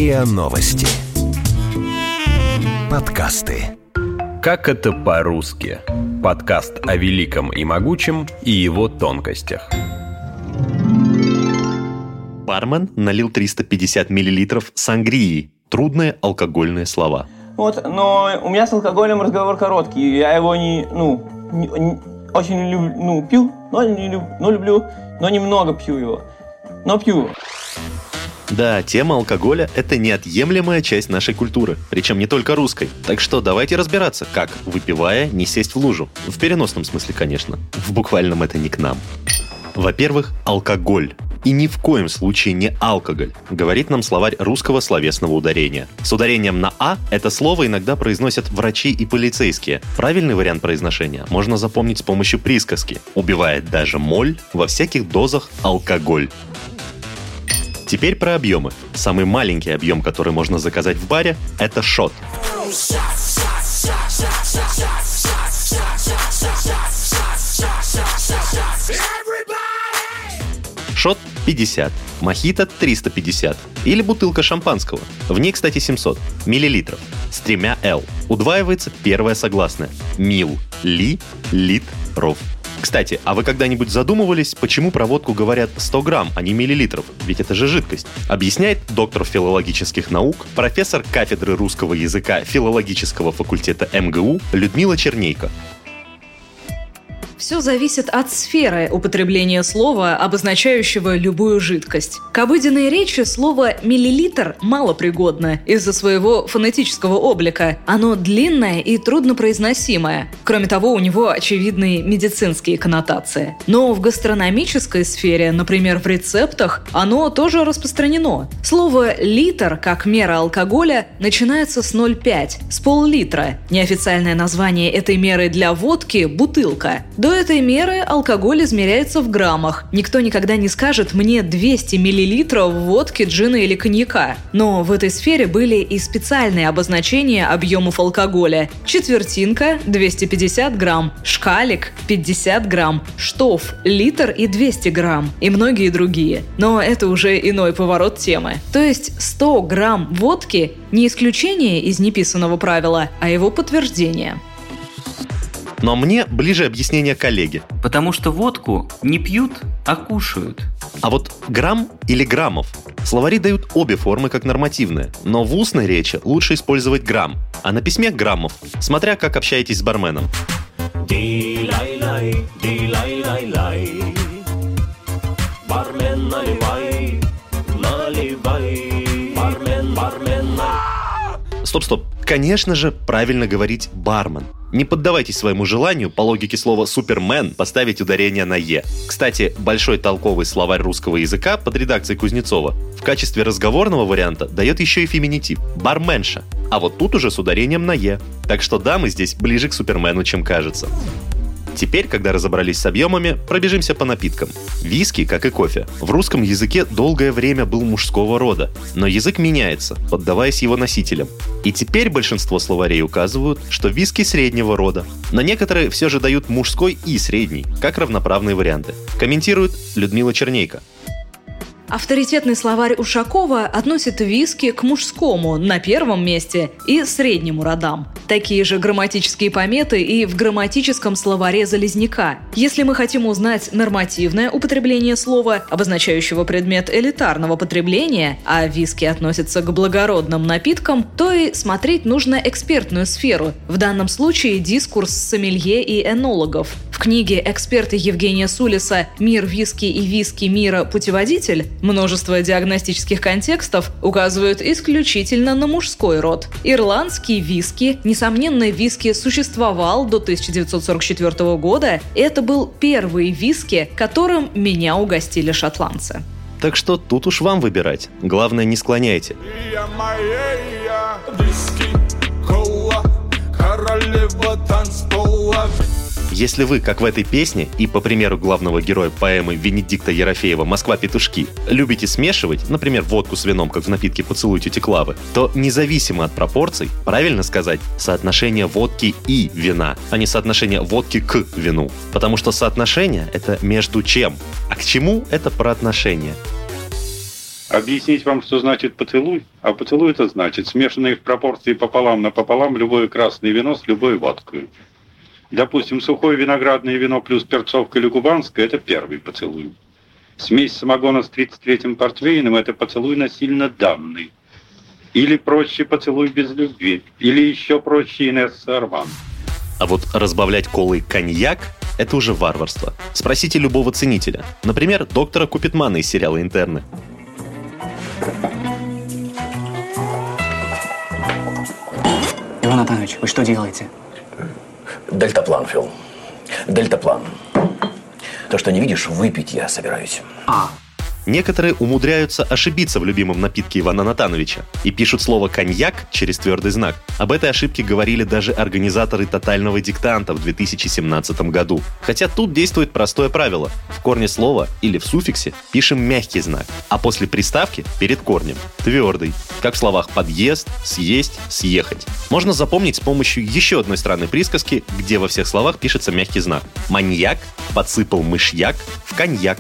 РИА Новости. Подкасты. Как это по-русски? Подкаст о великом и могучем и его тонкостях. Бармен налил 350 мл сангрии. Трудные алкогольные слова. Но у меня с алкоголем разговор короткий. Я его очень люблю, пью, но люблю, но немного пью его. Но пью. Да, тема алкоголя – это неотъемлемая часть нашей культуры, причем не только русской. Так что давайте разбираться, как, выпивая, не сесть в лужу. В переносном смысле, конечно. В буквальном это не к нам. Во-первых, алкоголь. И ни в коем случае не алкоголь, говорит нам словарь русского словесного ударения. С ударением на «а» это слово иногда произносят врачи и полицейские. Правильный вариант произношения можно запомнить с помощью присказки. Убивает даже моль, во всяких дозах алкоголь. Теперь про объемы. Самый маленький объем, который можно заказать в баре, это шот. Шот 50, мохито 350 или бутылка шампанского. В ней, кстати, 700 миллилитров с 3 L. Удваивается первое согласное. Мил, ли, лит, ров. Кстати, а вы когда-нибудь задумывались, почему про водку говорят 100 грамм, а не миллилитров? Ведь это же жидкость. Объясняет доктор филологических наук, профессор кафедры русского языка филологического факультета МГУ Людмила Чернейко. Все зависит от сферы употребления слова, обозначающего любую жидкость. К обыденной речи слово «миллилитр» малопригодно из-за своего фонетического облика. Оно длинное и труднопроизносимое. Кроме того, у него очевидные медицинские коннотации. Но в гастрономической сфере, например, в рецептах, оно тоже распространено. Слово «литр» как мера алкоголя начинается с 0,5, с пол-литра. Неофициальное название этой меры для водки – бутылка. До этой меры алкоголь измеряется в граммах. Никто никогда не скажет «мне 200 миллилитров водки, джина или коньяка». Но в этой сфере были и специальные обозначения объемов алкоголя. Четвертинка – 250 грамм, шкалик – 50 грамм, штоф – литр и 200 грамм и многие другие. Но это уже иной поворот темы. То есть 100 грамм водки – не исключение из неписанного правила, а его подтверждение. Но мне ближе объяснение коллеги. Потому что водку не пьют, а кушают. А вот грамм или граммов? Словари дают обе формы как нормативные, но в устной речи лучше использовать грамм, а на письме граммов, смотря как общаетесь с барменом. Бармен, наливай, наливай, бармен, бармен. Стоп. Конечно же, правильно говорить «бармен». Не поддавайтесь своему желанию по логике слова «супермен» поставить ударение на «е». Кстати, большой толковый словарь русского языка под редакцией Кузнецова в качестве разговорного варианта дает еще и феминитив «барменша». А вот тут уже с ударением на «е». Так что дамы здесь ближе к супермену, чем кажется. Теперь, когда разобрались с объемами, пробежимся по напиткам. Виски, как и кофе, в русском языке долгое время был мужского рода, но язык меняется, поддаваясь его носителям. И теперь большинство словарей указывают, что виски среднего рода, но некоторые все же дают мужской и средний, как равноправные варианты. Комментирует Людмила Чернейко. Авторитетный словарь Ушакова относит виски к мужскому на первом месте и среднему родам. Такие же грамматические пометы и в грамматическом словаре Залезняка. Если мы хотим узнать нормативное употребление слова, обозначающего предмет элитарного потребления, а виски относятся к благородным напиткам, то и смотреть нужно экспертную сферу, в данном случае дискурс сомелье и энологов. В книге эксперта Евгения Сулиса «Мир виски и виски мира. Путеводитель» множество диагностических контекстов указывают исключительно на мужской род. Ирландский виски, несомненно, виски существовал до 1944 года. Это был первый виски, которым меня угостили шотландцы. Так что тут уж вам выбирать. Главное, не склоняйте. Если вы, как в этой песне, и по примеру главного героя поэмы Венедикта Ерофеева «Москва-петушки», любите смешивать, например, водку с вином, как в напитке «Поцелуй тети Клавы», то независимо от пропорций, правильно сказать соотношение водки и вина, а не соотношение водки к вину. Потому что соотношение – это между чем, а к чему – это про отношения. Объяснить вам, что значит поцелуй? А поцелуй это значит смешанное в пропорции пополам на пополам любое красное вино с любой водкой. Допустим, сухое виноградное вино плюс перцовка или кубанское – это первый поцелуй. Смесь самогона с 33-м портвейном – это поцелуй насильно данный. Или проще поцелуй без любви. Или еще проще Инесса Арман. А вот разбавлять колой коньяк – это уже варварство. Спросите любого ценителя. Например, доктора Купитмана из сериала «Интерны». Иван Натанович, вы что делаете? Дельтаплан, Фил. Дельтаплан. То, что не видишь, выпить я собираюсь. Некоторые умудряются ошибиться в любимом напитке Ивана Натановича и пишут слово «коньяк» через твердый знак. Об этой ошибке говорили даже организаторы «Тотального диктанта» в 2017 году. Хотя тут действует простое правило. В корне слова или в суффиксе пишем мягкий знак, а после приставки перед корнем – твердый. Как в словах «подъезд», «съесть», «съехать». Можно запомнить с помощью еще одной странной присказки, где во всех словах пишется мягкий знак. Маньяк подсыпал мышьяк в коньяк.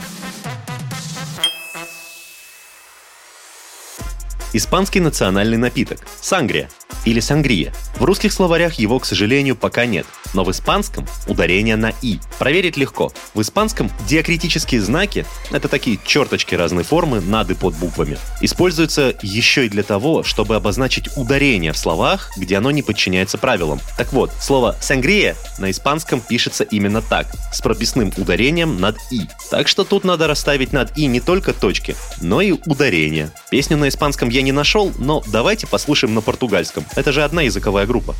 Испанский национальный напиток – сангрия или сангрия. В русских словарях его, к сожалению, пока нет, но в испанском ударение на «и». Проверить легко. В испанском диакритические знаки – это такие черточки разной формы над и под буквами. Используются еще и для того, чтобы обозначить ударение в словах, где оно не подчиняется правилам. Так вот, слово «сангрия» на испанском пишется именно так, с прописным ударением над «и». Так что тут надо расставить над «и» не только точки, но и ударение. Песню на испанском я не нашел, но давайте послушаем на португальском. Это же одна языковая группа.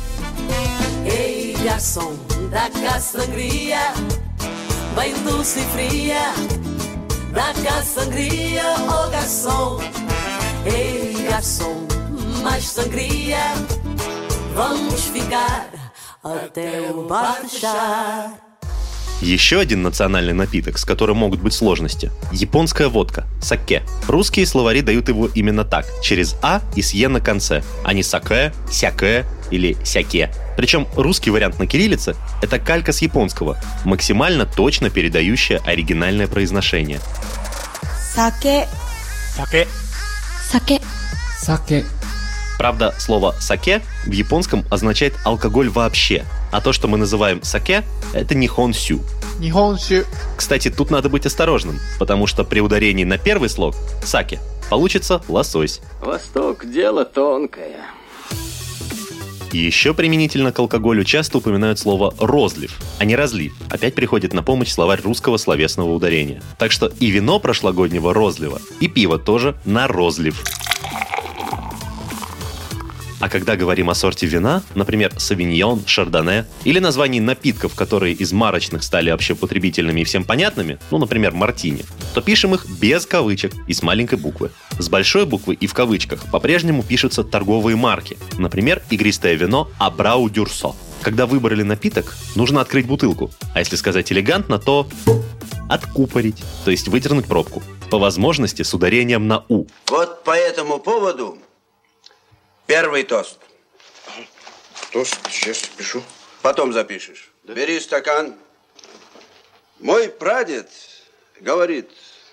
Garçom da caçangria, bem doce e fria, da caçangria, oh garçom, ei garçom, mais sangria, vamos ficar até o bar fechar. Еще один национальный напиток, с которым могут быть сложности – японская водка – саке. Русские словари дают его именно так, через «а» и с «е» на конце, а не саке, сяке или сяке. Причем русский вариант на кириллице – это калька с японского, максимально точно передающая оригинальное произношение. Саке. Саке. Саке. Саке. Правда, слово «саке» в японском означает алкоголь вообще, а то, что мы называем саке, это нихонсю. Нихонсю. Кстати, тут надо быть осторожным, потому что при ударении на первый слог «саке» получится лосось. Восток – дело тонкое. Еще применительно к алкоголю часто упоминают слово «розлив», а не «разлив». Опять приходит на помощь словарь русского словесного ударения. Так что и вино прошлогоднего розлива, и пиво тоже на розлив. А когда говорим о сорте вина, например, савиньон, шардоне, или названий напитков, которые из марочных стали общепотребительными и всем понятными, ну, например, мартини, то пишем их без кавычек и с маленькой буквы. С большой буквы и в кавычках по-прежнему пишутся торговые марки. Например, игристое вино Абрау Дюрсо. Когда выбрали напиток, нужно открыть бутылку. А если сказать элегантно, то откупорить, то есть выдернуть пробку. По возможности с ударением на «у». Вот по этому поводу первый тост. Тост? Сейчас пишу. Потом запишешь. Да? Бери стакан. Мой прадед говорит: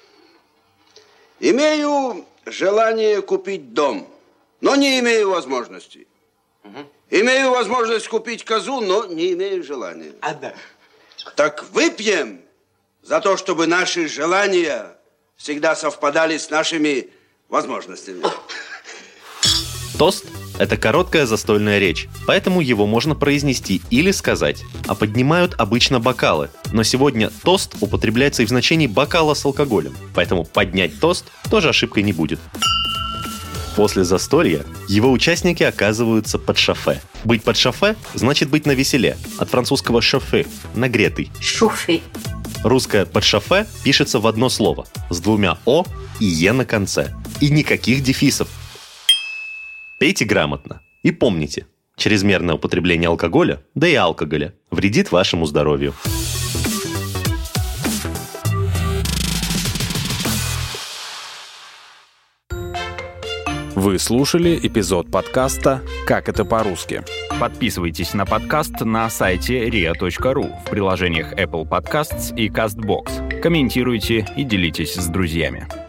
имею желание купить дом, но не имею возможности. Имею возможность купить козу, но не имею желания. Да. Так выпьем за то, чтобы наши желания всегда совпадали с нашими возможностями. Тост – это короткая застольная речь, поэтому его можно произнести или сказать, а поднимают обычно бокалы. Но сегодня тост употребляется и в значении бокала с алкоголем, поэтому поднять тост тоже ошибкой не будет. После застолья его участники оказываются под шофе. Быть под шофе значит быть на веселе, от французского «шофе» – нагретый. Шофе. Русское «под шофе» пишется в одно слово, с двумя «о» и «е» на конце. И никаких дефисов. Пейте грамотно и помните, чрезмерное употребление алкоголя, да и алкоголя, вредит вашему здоровью. Вы слушали эпизод подкаста «Как это по-русски». Подписывайтесь на подкаст на сайте ria.ru в приложениях Apple Podcasts и CastBox. Комментируйте и делитесь с друзьями.